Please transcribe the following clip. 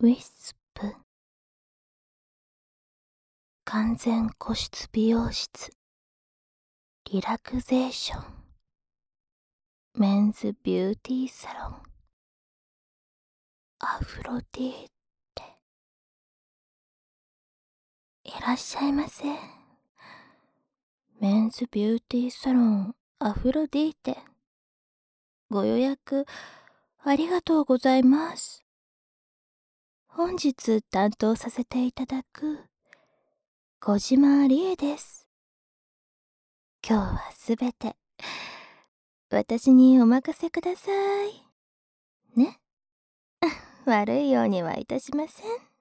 ウィスプ完全個室美容室リラクゼーションメンズビューティーサロンアフロディーテ。いらっしゃいませ。メンズビューティーサロンアフロディーテ、ご予約ありがとうございます。本日担当させていただく小島理恵です。今日はすべて私にお任せくださいね。悪いようにはいたしません。